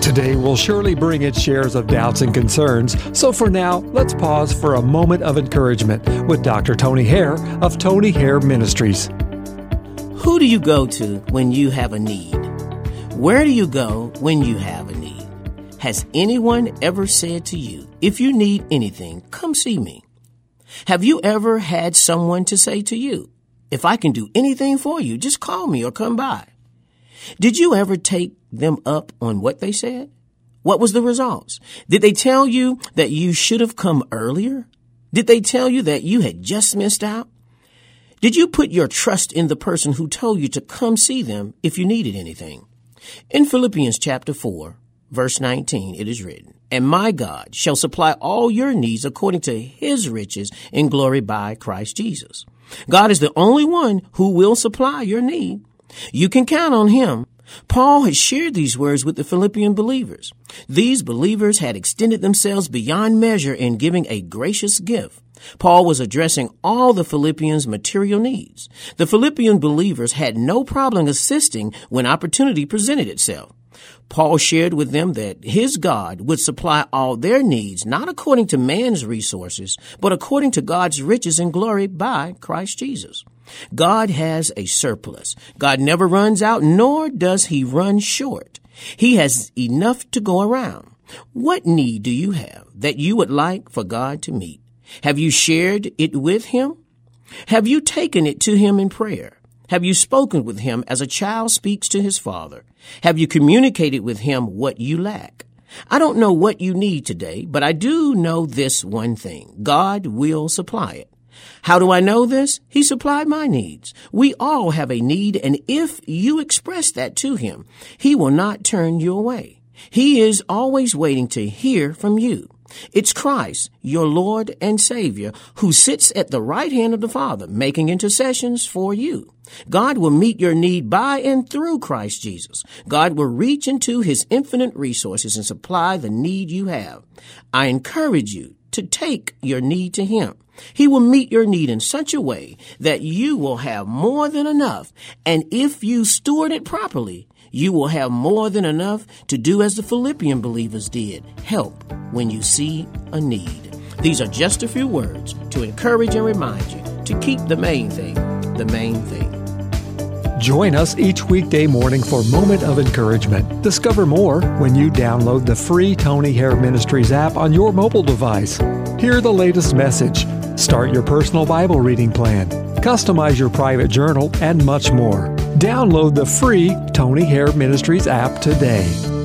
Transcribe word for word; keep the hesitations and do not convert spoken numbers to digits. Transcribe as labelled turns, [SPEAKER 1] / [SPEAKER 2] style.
[SPEAKER 1] Today will surely bring its shares of doubts and concerns, so for now, let's pause for a moment of encouragement with Doctor Tony Hare of Tony Hare Ministries.
[SPEAKER 2] Who do you go to when you have a need? Where do you go when you have a need? Has anyone ever said to you, if you need anything, come see me? Have you ever had someone to say to you, if I can do anything for you, just call me or come by? Did you ever take them up on what they said? What was the results? Did they tell you that you should have come earlier? Did they tell you that you had just missed out? Did you put your trust in the person who told you to come see them if you needed anything? In Philippians chapter four, verse nineteen, it is written, "And my God shall supply all your needs according to his riches in glory by Christ Jesus." God is the only one who will supply your need. You can count on him. Paul had shared these words with the Philippian believers. These believers had extended themselves beyond measure in giving a gracious gift. Paul was addressing all the Philippians' material needs. The Philippian believers had no problem assisting when opportunity presented itself. Paul shared with them that his God would supply all their needs, not according to man's resources, but according to God's riches and glory by Christ Jesus. God has a surplus. God never runs out, nor does he run short. He has enough to go around. What need do you have that you would like for God to meet? Have you shared it with him? Have you taken it to him in prayer? Have you spoken with him as a child speaks to his father? Have you communicated with him what you lack? I don't know what you need today, but I do know this one thing. God will supply it. How do I know this? He supplied my needs. We all have a need, and if you express that to him, he will not turn you away. He is always waiting to hear from you. It's Christ, your Lord and Savior, who sits at the right hand of the Father, making intercessions for you. God will meet your need by and through Christ Jesus. God will reach into his infinite resources and supply the need you have. I encourage you to take your need to him. He will meet your need in such a way that you will have more than enough. And if you steward it properly, you will have more than enough to do as the Philippian believers did, help when you see a need. These are just a few words to encourage and remind you to keep the main thing, the main thing.
[SPEAKER 1] Join us each weekday morning for Moment of Encouragement. Discover more when you download the free Tony Hare Ministries app on your mobile device. Hear the latest message, start your personal Bible reading plan, customize your private journal, and much more. Download the free Tony Hare Ministries app today.